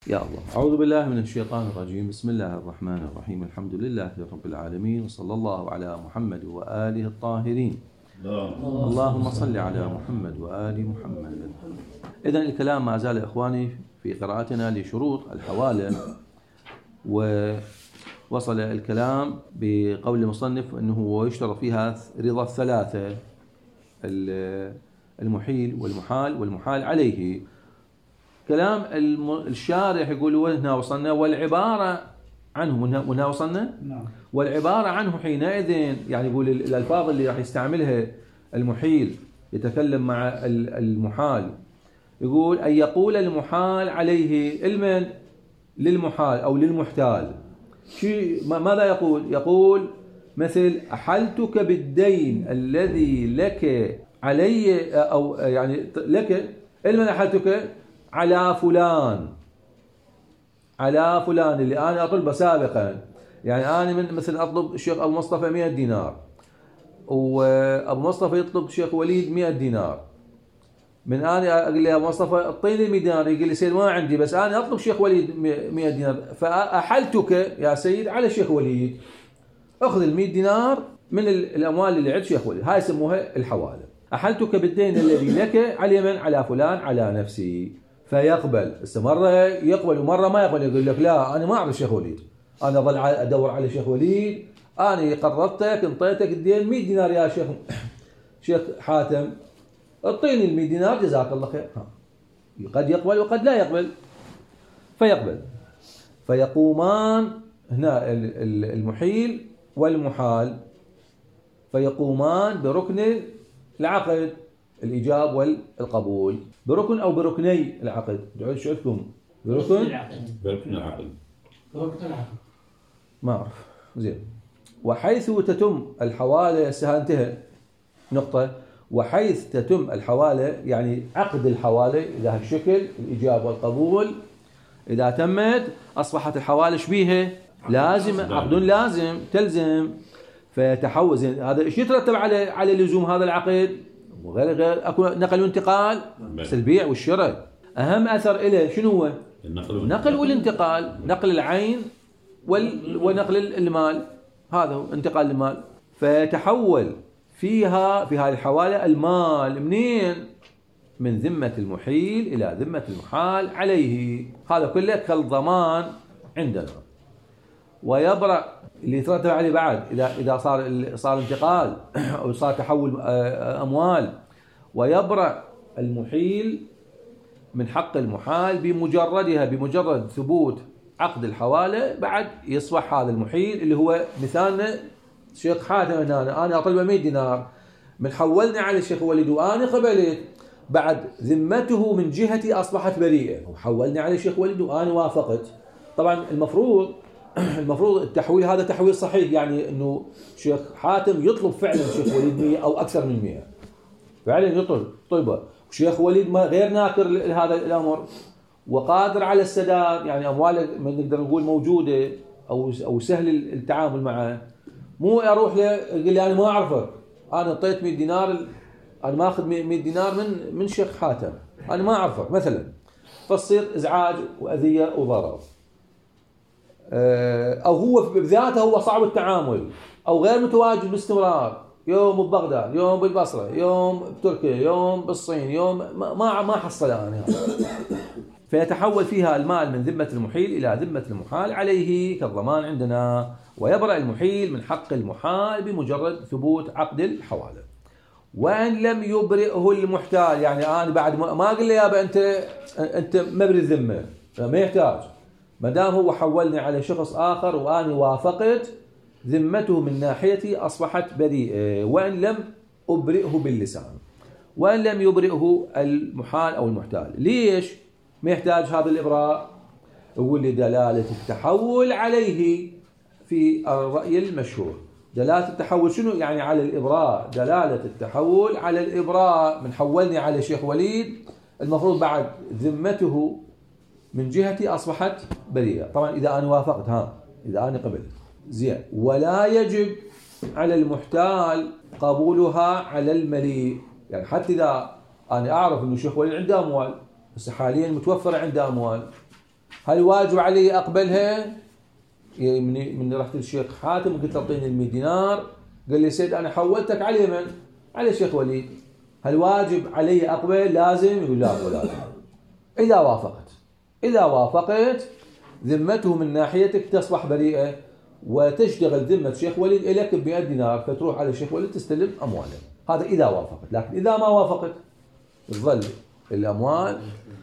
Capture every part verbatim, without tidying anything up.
يا الله. أعوذ بالله من الشيطان الرجيم. بسم الله الرحمن الرحيم. الحمد لله رب العالمين، وصلى الله على محمد وآله الطاهرين. اللهم صل على محمد وآل محمد. إذن الكلام ما زال إخواني في قراءتنا لشروط الحوالة، ووصل الكلام بقول المصنف أنه يشترط فيها رضا الثلاثة: المحيل والمحال والمحال عليه. كلام الشارح يقول وهنا وصلنا، والعبارة عنه وهنا وصلنا نعم. والعبارة عنه حينئذ، يعني يقول الألفاظ اللي راح يستعملها المحيل يتكلم مع المحال، يقول أن يقول المحال عليه المن للمحال أو للمحتال. شيء ماذا يقول؟ يقول مثل أحلتك بالدين الذي لك علي، أو يعني لك المن أحلتك على فلان، على فلان اللي أنا أطلبه سابقا. يعني أنا من مثل أطلب الشيخ أبو مصطفى مئة دينار، وأبو مصطفى يطلب الشيخ وليد مئة دينار. من أنا أقول له أبو مصطفى أعطيني مئة دينار، يقول لي سيد ما عندي، بس أنا أطلب الشيخ وليد مئة دينار، فأحلتك يا سيد على الشيخ وليد، أخذ المئة دينار من الأموال اللي عند الشيخ وليد. هاي يسموها الحوالة. أحلتك بالدين الذي لك على من؟ على فلان على نفسي. فيقبل، مرة يقبل ومرة ما يقبل، يقول لك لا أنا ما أعرف الشيخ وليد، أنا أظل أدور على الشيخ وليد، أنا قررتك انطيتك الدين مئة دينار يا شيخ شيخ حاتم، اعطيني المئة دينار جزاك الله خير. ها. قد يقبل وقد لا يقبل. فيقبل، فيقومان هنا المحيل والمحال، فيقومان بركن العقد، الإيجاب والقبول، بركن أو بركني العقد. دعوا شو اسمكم؟ بركن بركن العقد. بركن العقد ما أعرف زين. وحيث تتم الحوالة، السها انتهى نقطة. وحيث تتم الحوالة يعني عقد الحوالة، إذا هالشكل الإيجاب والقبول إذا تمت أصبحت الحوالة شبيهة لازم، عقد لازم تلزم. فيتحول هذا ايش يترتب على على لزوم هذا العقد؟ وغير غير اكو نقل وانتقال، بس البيع والشراء اهم اثر له شنو هو؟ النقل نقل والانتقال، نقل العين وال... ونقل المال، هذا هو انتقال المال. فيتحول فيها في هذه الحوالة المال منين؟ من ذمة المحيل إلى ذمة المحال عليه. هذا كله كالضمان عندنا. ويبرأ اللي يترتب عليه بعد إذا إذا صار صار انتقال أو صار تحول أموال. ويبرأ المحيل من حق المحال بمجردها، بمجرد ثبوت عقد الحوالة. بعد يصبح هذا المحيل اللي هو مثالنا الشيخ حاتم، أنا أنا أطلب مئة دينار، من حولني على الشيخ وليد وأنا قبلت، بعد ذمته من جهتي أصبحت بريئة، وحولني على الشيخ وليد وأنا وافقت. طبعا المفروض المفروض التحويل هذا تحويل صحيح، يعني انه الشيخ حاتم يطلب فعلا الشيخ وليد مئة او اكثر من مئة، فعلا يطلب طلبه، والشيخ وليد ما غير ناكر لهذا الامر وقادر على السداد، يعني امواله نقدر نقول موجوده او او سهل التعامل معه. مو اروح له يقول لي انا ما اعرفك، انا اعطيت مئة دينار، انا ماخذ مئة دينار من من الشيخ حاتم، انا ما اعرفك مثلا، فتصير ازعاج واذيه وضرر. أو هو بذاته هو صعب التعامل أو غير متواجد باستمرار، يوم ببغداد، يوم بالبصرة، يوم بتركيا، يوم بالصين، يوم ما ما حصل أنا. فيتحول فيها المال من ذمة المحيل إلى ذمة المحال عليه كالضمان عندنا. ويبرأ المحيل من حق المحال بمجرد ثبوت عقد الحوالة. وأن لم يبرئه المحتال، يعني أنا بعد ما أقول له يابا أنت أنت مبرئ الذمة، ما يحتاج، ما دام هو حولني على شخص آخر وأنا وافقت، ذمته من ناحيتي أصبحت بريئة. وأن لم أبرئه باللسان، وأن لم يبرئه المحال أو المحتال. ليش ما يحتاج هذا الإبراء؟ يقول لي دلالة التحول عليه في الرأي المشهور. دلالة التحول شنو يعني على الإبراء؟ دلالة التحول على الإبراء، من حولني على شيخ وليد المفروض بعد ذمته من جهتي أصبحت بريئة. طبعا إذا أنا وافقت، ها إذا أنا قبلت زين. ولا يجب على المحتال قبولها على المليء، يعني حتى إذا أنا أعرف إنه الشيخ وليد عنده أموال، بس حاليا متوفر عنده أموال، هل واجب علي أقبلها؟ من من رحت الشيخ حاتم قلت أعطيني المئة دينار، قال لي سيد أنا حولتك على من؟ على الشيخ وليد. هل واجب علي أقبل؟ لازم؟ يقول لا مو لازم. إذا وافقت إذا وافقت ذمته من ناحيتك تصبح بريئة، وتشتغل ذمة الشيخ وليد إليك بمئة دينار، فتروح على الشيخ وليد تستلم أمواله. هذا إذا وافقت. لكن إذا ما وافقت تظل الأموال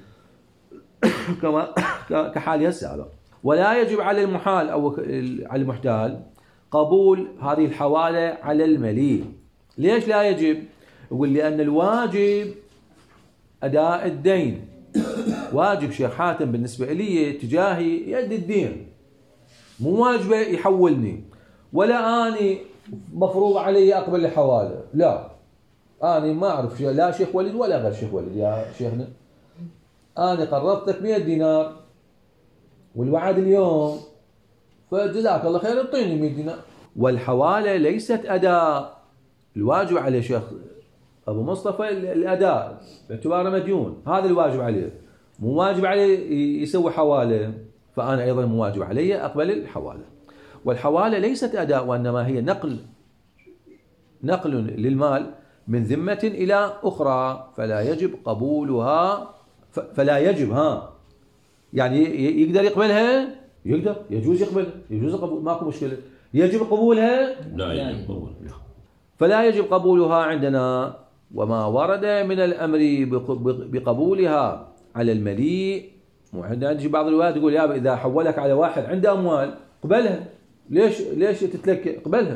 كما كحالها السابق. ولا يجب على المحال أو على المحتال قبول هذه الحوالة على المليء. ليش لا يجب؟ يقول لأن الواجب أداء الدين. واجب شيخ حاتم بالنسبة لي تجاهي يد الدين، مو واجبه يحولني، ولا أني مفروض علي أقبل الحوالة. لا، أنا ما أعرف لا شيخ وليد ولا غير شيخ وليد يا شيخنا. أنا قرضتك مئة دينار والوعد اليوم، فجزاك الله خير اعطيني مئة دينار. والحوالة ليست أداء. الواجب عليه شيخ أبو مصطفى الأداء باعتباره مديون، هذا الواجب عليه. مو واجب عليه يسوي حوالة، فأنا أيضا مو واجب علي أقبل الحوالة. والحوالة ليست أداء، وإنما هي نقل نقل للمال من ذمة إلى أخرى، فلا يجب قبولها. فلا يجب ها يعني يقدر يقبلها، يقدر يجوز يقبلها، يجوز قبول، ماكو مشكلة. يجب قبولها؟ لا يجب قبولها. فلا يجب قبولها عندنا. وما ورد من الأمر بقبولها على المليء، عندنا بعض الروايات يقول يا إذا حولك على واحد عنده أموال قبلها، ليش ليش تتلك قبلها.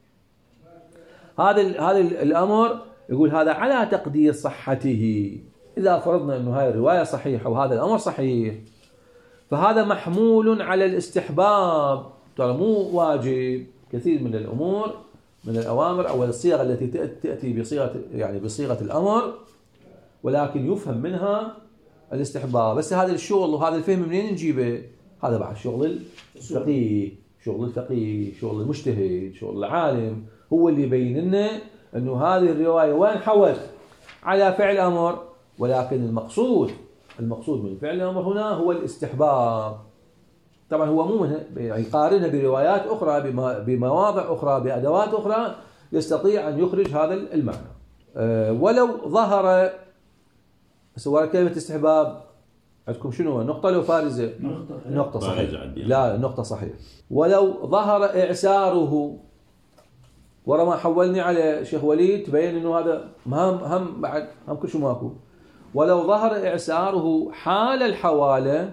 هذا هذا الأمر يقول هذا على تقدير صحته. إذا فرضنا أنه هاي الرواية صحيحة وهذا الأمر صحيح، فهذا محمول على الاستحباب، ترى مو واجب. كثير من الأمور من الأوامر أو الصيغة التي تأتي بصيغة يعني بصيغة الأمر، ولكن يفهم منها الاستحباب. بس هذا الشغل وهذا الفهم منين نجيبه؟ هذا بعد شغل الفقيه، شغل الفقيه، شغل المجتهد، شغل العالم، هو اللي يبين لنا أنه هذه الرواية وين حوت على فعل أمر، ولكن المقصود المقصود من فعل الأمر هنا هو الاستحباب. طبعا هو مو يعني يقارنها بروايات أخرى بمواضع أخرى بأدوات أخرى يستطيع أن يخرج هذا المعنى. أه ولو ظهر سواء كلمة استحباب عندكم شنو نقطة لو فارزة؟ نقطة, نقطة صحيح. لا نقطة صحيح. ولو ظهر إعساره ورا ما حولني على شيخ وليد تبين إنه هذا هم هم بعد هم كل شو ماكو. ولو ظهر إعساره حال الحوالة،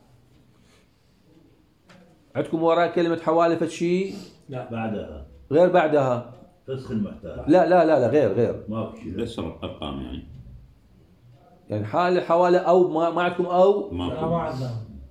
عندكم وراء كلمة حوالة فشي؟ لا بعدها غير بعدها فسخ المحتاج. لا لا لا لا غير غير ما في شيء بس أرقام يعني يعني حال الحوالة أو ما, ما عندكم أو ما ما عندنا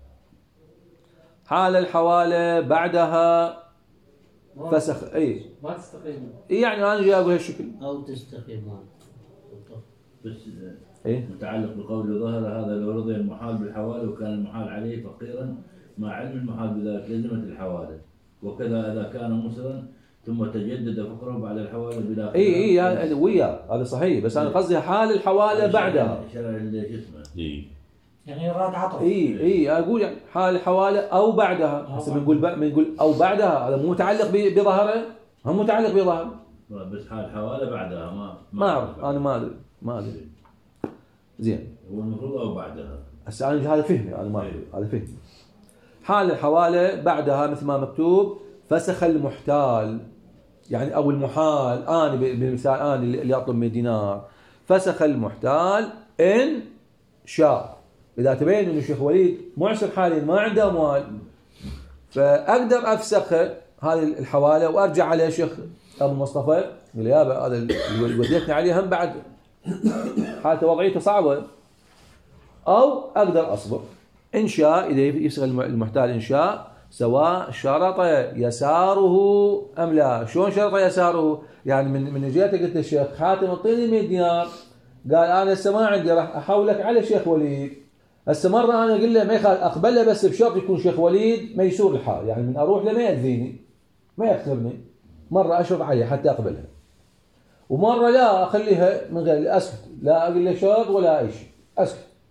حال الحوالة بعدها فسخ. أي ما تستقيم يعني أنا جاي أقول هالشكل أو تستقيم بس إيه؟ متعلق بقول ظهر هذا لو رضي المحال بالحوالة وكان المحال عليه فقيرا مع علم المحال بذلك لزمت الحوالة، وكذا إذا كان مسرا ثم تجدد فقره بعد الحوالة بلا. اي اي ويا هذا صحيح، بس انا قصدي حال الحوالة بعدها. شرع اللي اسمه اي يعني راد عطف. اي اي اقول يعني حال الحوالة او بعدها، هسه بنقول بنقول او بعدها، هذا مو متعلق بظهره، هم متعلق بظهر. بس حال الحوالة بعدها ما ما اعرف انا ما ادري ما ادري زين. هو المفروض او بعدها. هسه انا هذا فهمي، انا ما ادري هذا فهمي. حال الحوالة بعدها مثل ما مكتوب فسخ المحتال، يعني أو المحال. أنا بالمثال أنا اللي أطلب من دينار فسخ المحتال إن شاء. إذا تبين إنه الشيخ وليد معسر حاليا ما عنده أموال، فأقدر أفسخ هذه الحوالة وأرجع على شيخ أبو مصطفى يقول يا هذا اللي وديتني عليه هم بعد حالته وضعيته صعبة، أو أقدر أصبر إن شاء. إذا يفسخ المحتال إن شاء سواء شرط يساره أم لا. شلون شرط يساره؟ يعني من من جهتك قلت الشيخ حاتم اعطيني مئة دينار، قال أنا هسه ما عندي راح أحولك على شيخ وليد. هسه مرة أنا أقول له ما يخالف أقبله بس بشرط يكون شيخ وليد ميسور الحال، يعني من أروح له ما يأذيني ما يخسرني. مرة أشرط عليه حتى أقبلها، ومرة لا أخليها من غير أسكت، لا أقول له شرط ولا أي شيء أسكت.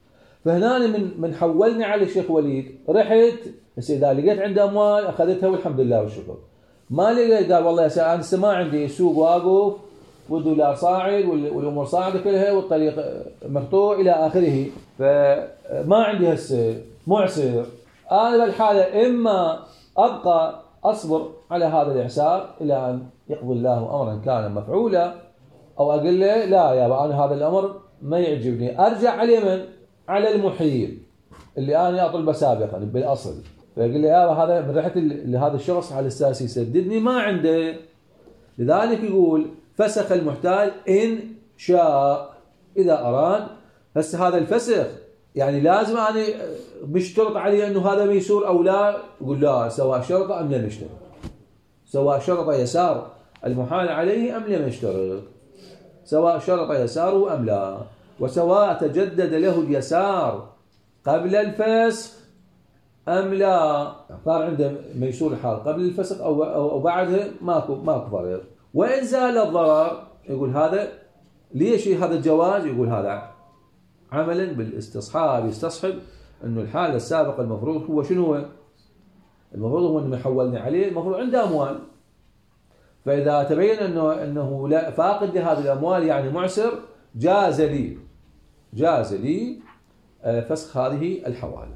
فهنا من من حولني على الشيخ وليد، رحت بس اذا لقيت عنده اموال اخذتها والحمد لله والشكر. ما لقيت قال والله يا انا ما عندي سوق واقف والدولار صاعد والامور صاعده كلها والطريق مقطوع الى اخره، فما عندي هسه معسر. انا بالحاله اما ابقى اصبر على هذا الاعسار الى ان يقضي الله امرا كان مفعولا، او اقول له لا يا انا هذا الامر ما يعجبني، ارجع على من؟ على المحيل اللي انا اطلبه سابقا بالاصل، فيقول لي يا هذا من رحت لهذا الشخص على اساس يسددني ما عنده. لذلك يقول فسخ المحتال ان شاء اذا اراد. هسه هذا الفسخ يعني لازم انا مشترط عليه انه هذا ميسور او لا؟ يقول لا، سواء شرط ام لم يشترط، سواء شرط يسار المحال عليه ام لم يشترط، سواء شرط يساره ام لا، وسواء تجدد له اليسار قبل الفسخ ام لا، صار عنده ميسور الحال قبل الفسخ او او بعده ماكو ماكو فرق. وان زال الضرر يقول هذا ليش هذا الجواز؟ يقول هذا عملا بالاستصحاب، يستصحب انه الحاله السابقه المفروض هو شنو هو؟ المفروض هو انه حولني عليه المفروض عنده اموال، فاذا تبين انه انه لا فاقد لهذه الاموال يعني معسر، جاز لي جاز لي فسخ هذه الحواله.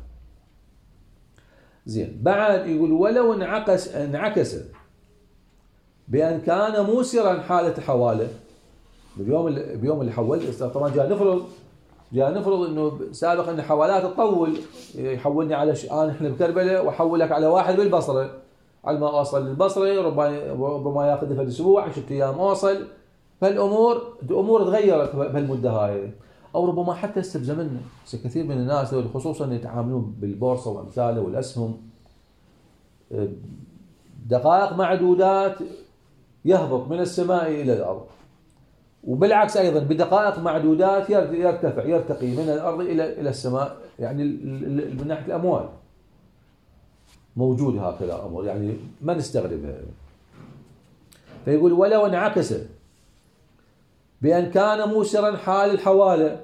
زين، بعد يقول ولو انعكس انعكس بان كان موسرا حاله الحواله، باليوم بيوم اللي حول طبعا جاء نفرض جاء نفرض انه سابقا ان حوالات تطول، يحولني على ش... انا احنا بكربلاء واحولك على واحد بالبصره، على ما اوصل للبصره ربما ربما ياخذ في الاسبوع عشرة ايام اوصل، فالامور امور تغيرت بهالمده هاي، او ربما حتى هسه بزمننا كثير من الناس خصوصا يتعاملون بالبورصه وامثاله والاسهم دقائق معدودات يهبط من السماء الى الارض، وبالعكس ايضا بدقائق معدودات يرتفع يرتقي من الارض الى الى السماء، يعني من ناحيه الاموال موجود هكذا امر يعني ما نستغربها. فيقول ولو انعكس بان كان موسرا حال الحواله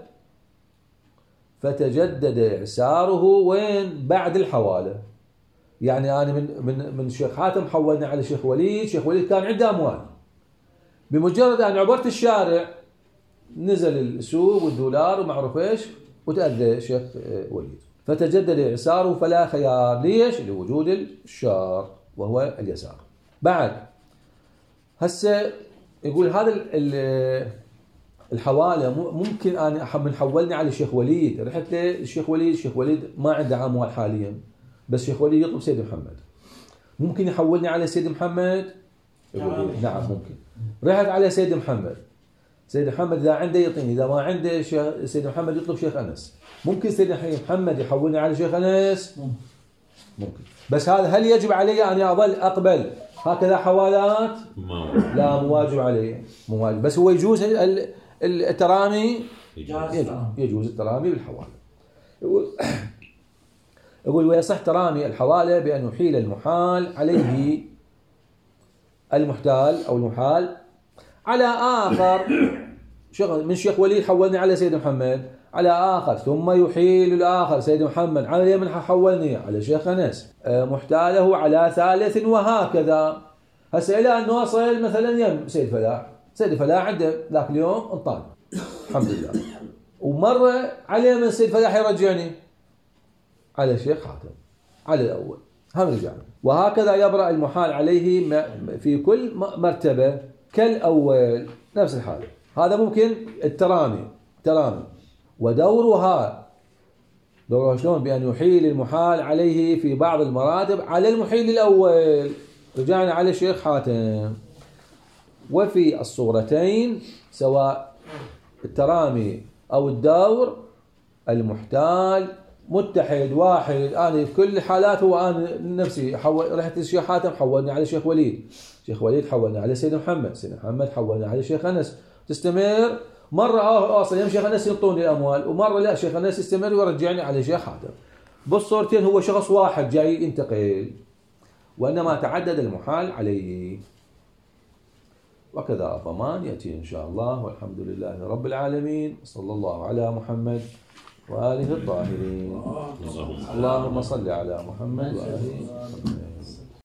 فتجدد اعساره وين؟ بعد الحواله. يعني انا من من من شيخ حاتم حولنا على شيخ وليد، شيخ وليد كان عنده اموال، بمجرد ان عبرت الشارع نزل السوق والدولار ومعروف ايش وتأذى شيخ وليد، فتجدد اعساره فلا خيار. ليش؟ لوجود الشار وهو اليسار. بعد هسه يقول هذا الحواله ممكن انا من حولني على الشيخ وليد، رحت للشيخ وليد، الشيخ وليد ما عنده اموال حاليا، بس الشيخ وليد يطلب سيد محمد، ممكن يحولني على سيد محمد؟ يقول نعم ممكن. رحت على سيد محمد، سيد محمد اذا عنده يعطيني، اذا ما عنده سيد محمد يطلب شيخ انس، ممكن سيد محمد يحولني على شيخ انس؟ ممكن. بس هذا هل يجب علي ان اظل اقبل هكذا حوالات؟ لا، مو واجب علي، مو واجب، بس هو يجوز الترامي، يجوز, يجوز الترامي بالحواله. يقول يقول ويصح ترامي الحواله بان يحيل المحال عليه المحتال او المحال على اخر، من شيخ وليد حولني على سيد محمد على اخر، ثم يحيل الاخر سيد محمد على من حولني على شيخ انس، محتاله على ثالث، وهكذا. هسه الى ان نوصل مثلا يم سيد فلاح، سيد فلاح عنده ذاك اليوم انطاني الحمد لله، ومره عليه من سيد فلاح يرجعني على الشيخ حاتم على الاول، هم رجعنا، وهكذا يبرأ المحال عليه في كل مرتبة كالأول، نفس الحالة. هذا ممكن الترامي ترامي. ودورها دورها شلون؟ بأن يحيل المحال عليه في بعض المراتب على المحيل الأول، رجعنا على الشيخ حاتم. وفي الصورتين سواء الترامي أو الدور المحتال متحد واحد، أنا في كل الحالات هو أنا نفسي حول، رحت للشيخ حاتم حولني على شيخ وليد، شيخ وليد حولني على سيد محمد، سيد محمد حولني على شيخ أنس، تستمر. مرة أوصل يم شيخ أنس ينطوني الأموال، ومرة لا شيخ أنس يستمر ويرجعني على شيخ حاتم. بالصورتين هو شخص واحد جاي ينتقل، وإنما تعدد المحال عليه. وكذا الضمان يأتي إن شاء الله، والحمد لله رب العالمين، صلى الله على محمد وآله الطاهرين. جزاهم الله. اللهم صل على محمد وآله